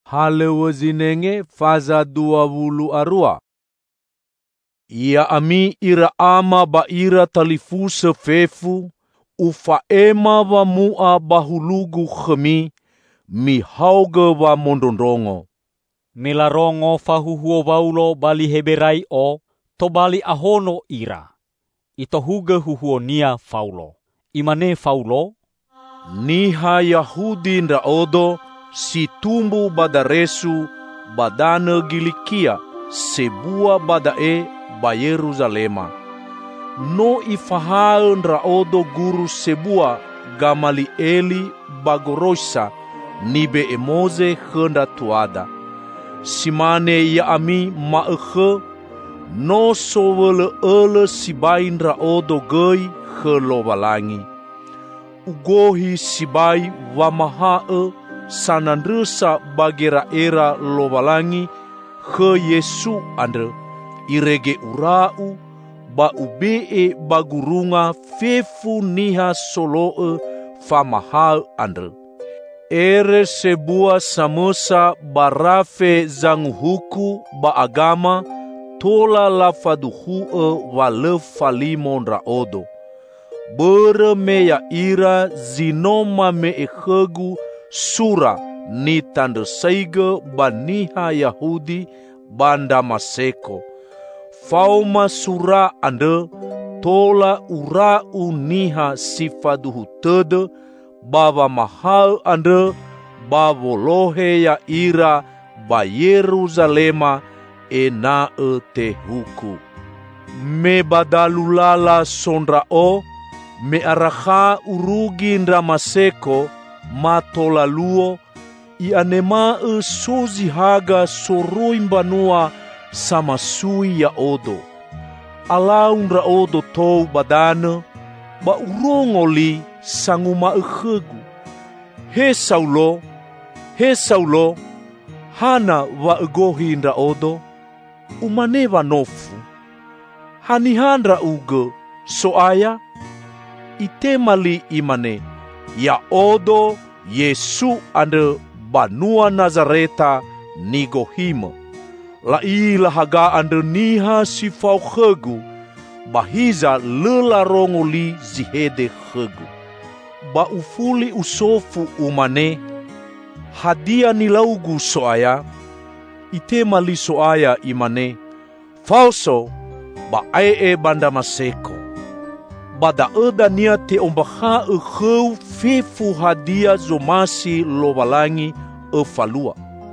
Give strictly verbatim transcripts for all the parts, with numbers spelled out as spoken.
Halewazinenge faza dua wulu arua. Ia ami ira ama ba ira talifu sefefu, ufa ema wa mua bahulugu khemi, mi hauga wa mondondongo. Melarongo fahuhuo waulo bali heberai o, to bali ahono ira. Ito huga huhuo nia faulo. Imane faulo? Niha Yahudi nda odo, si tumbu badaresu, badana gilikia, sebua badae ba Yerusalema. No ifahaa nda odo guru sebua Gamalieli bagorosa, nibe emoze khenda tuada. Simane ya ami maekhe, no sowele ele sibai nda odo gei khelowalangi. Ugohi sibai wamahae sanandresa bagera era lowalangi khe Yesu andre irege urau ba ubee bagurunga fefu niha soloe famahal andre. Ere sebua samosa barafe zanguhuku ba agama tola lafaduhue wale falimondra odo. Bere meya ira zinoma me ekhegu sura ni tanda saiga baniha Yahudi banda maseko. Fauma sura ande tola ura uniha sifaduhu tede baba mahal ande bavolohe ya ira ba Yerusalema ena e tehuku. Me badalulala sondra o, me araha urugi ndra maseko matola luo, i anema e sozi haga soroi mbanua sama sui ya odo. Ala undra odo tou badane, ba urongoli sanguma e khegu. He Saulo, he Saulo, hana wa egohi ndra odo, umaneva nofu. Hanihandra uge, soaya, itemali imane, ya odo Yesu ande banua Nazareta nigohima. La ila haga ande niha sifau khegu, bahiza lela rongoli zihede khegu. Ba ufuli usofu umane, hadia nilaugu soaya, itemali soaya imane, falso ba ae banda maseko. Bada eda nia te ombaha e kheu fefu hadia zomasi lowalangi e falua.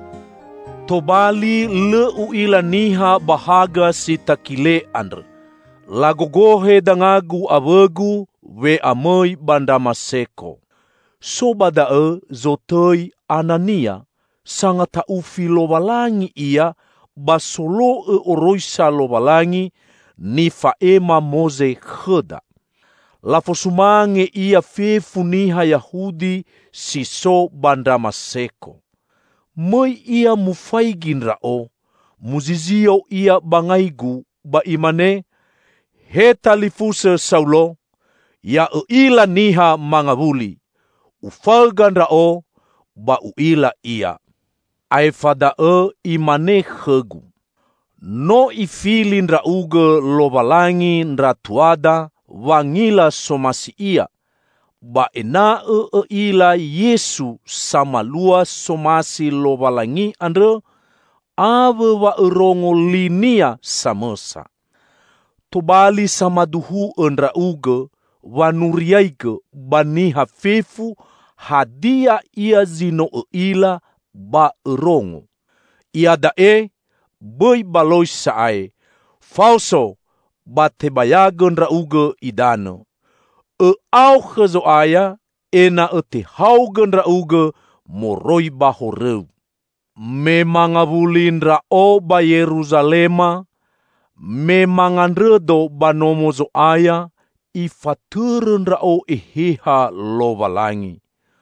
Tobali le uila niha bahaga si takile andre. Lagogohe dangagu awegu we amoi banda maseko. So bada e zotei Anania sangata ufi lowalangi ia basolo e oroisa lowalangi ni faema moze kheda. Lafosumange ia fefu niha Yahudi siso banda maseko. Moi ia mufaiginra o, muzizio ia bangaigu ba imane, he talifuse Saulo, ya uila niha mangabuli, ufalganra o, ba uila ia. Aifada e imane khegu. No ifili ndra uge lowalangi ndra tuada, wangila somasi ia, ba ena e e ila Yesu sama lua somasi lowalangi andre, ave wa erongo linia samosa. Tobali sama duhu endra uge, wanuriaike baniha fefu, hadia ia zino e ila ba erongo. Ia dae, boi baloi sae, falso, ba tebayagen ra uge idano. E au gezoaya, ena e te haugen ra uge moroi bahoreu. Me mangavulin ra o ba Yerusalema, me mangandredo ba nomozo aya, ifaturen ra o eheha lowalangi.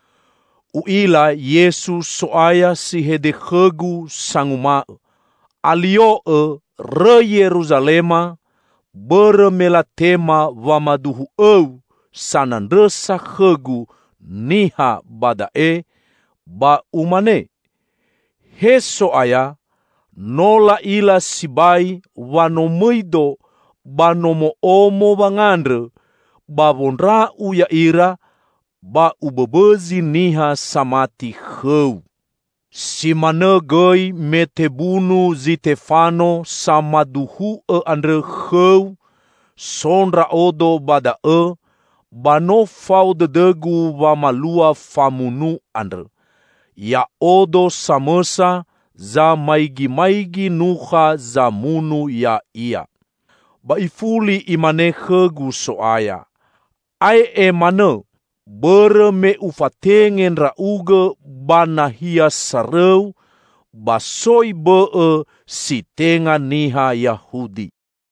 Uila Yesus soaya si hede khegu sanguma, alio e re Yerusalema, bere melatema wamaduhu au sanandresa khegu niha badae ba umane. Heso aya, nola ila sibai wanomoido banomo omo bangandre, babonra uya ira, ba ubebezi niha samati kheu. Si mana goi metebunu zitefano samaduhu e andre kheu, sonra odo bada e, bano fau dedegu wa malua famunu andre. Ya odo samesa za maigi-maigi nuha za munu ya ia. Ba ifuli imane khegu soaya. Ai e mane, bere me ufatengen rauge bana hia sareu, basoi bee si tenga niha Yahudi.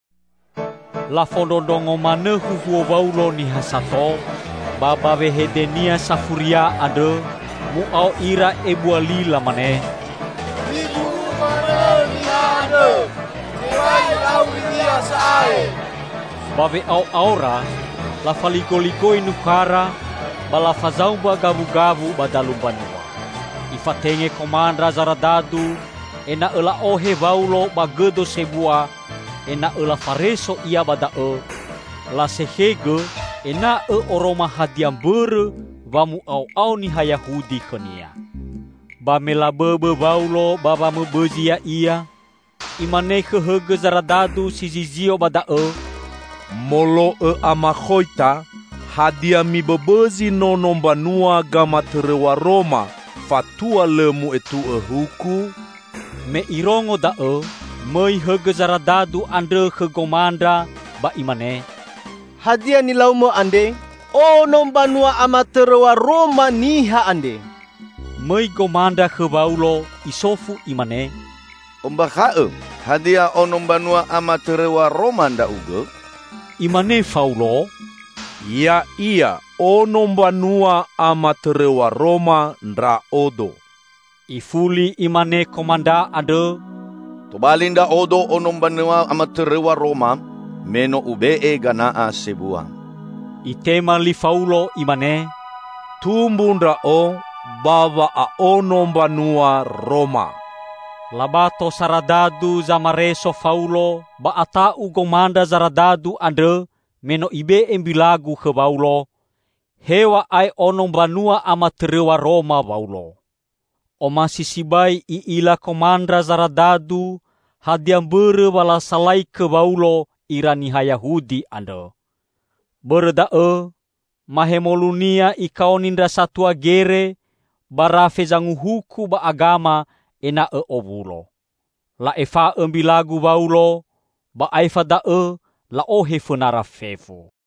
La fondondongo mane huhuo Paulo ni hasato, baba vehedenia safuria ade, mu au ira ebuali la mane. Ibu mane ni ade, iwai lau dia sae. Babe au aura, la faliko-liko inukara, bala fazaumba gabu-gabu badalumbanua. Ifatenge komandra zaradadu, ena ela ohe Paulo bagedo sebua, ena ela fareso ia badae, la sehege, ena e oroma hadiambere, bamu au-au ni Yahudi khenia. Bamela bebe Paulo baba mebezia ia, imane khehege zaradadu sizizio badae, Molo e amakhoita, hadia mi bebezi no nombanua gama terewa Roma, fatua lemu etu e huku. Me irongo dae, mei hege zaradadu andre khegomandra ba imane. Hadia ni laumo ande, o nombanua amaterewa Roma niha ande. Mei gomandra khe Paulo isofu imane. Ombakae, hadia o nombanua amaterewa Roma nda uge. Imane Paulo, Ya ia o nombanua amaterewa Roma ndra odo. ifuli imane komanda ade, Tobalinda odo o nombanua amaterewa Roma, meno ubee ganaa sebua. itema li Paulo imane, Tumbu ndra o, bava a o nombanua Roma. labato saradadu zamareso Paulo ba atau gomanda zaradadu ande meno ibe embilagu ke Paulo, hewa ai onom banua amaterewa Roma Paulo. O masisibai i ila komandra zaradadu hadiambere bala salai ke Paulo irani Yahudi ande. Berdae mahemolunia ikaonindra satua gere barafe zanguhuku ba agama ena e obulo. La efa embilagu Paulo ba aifa dae la ohe funara fefu.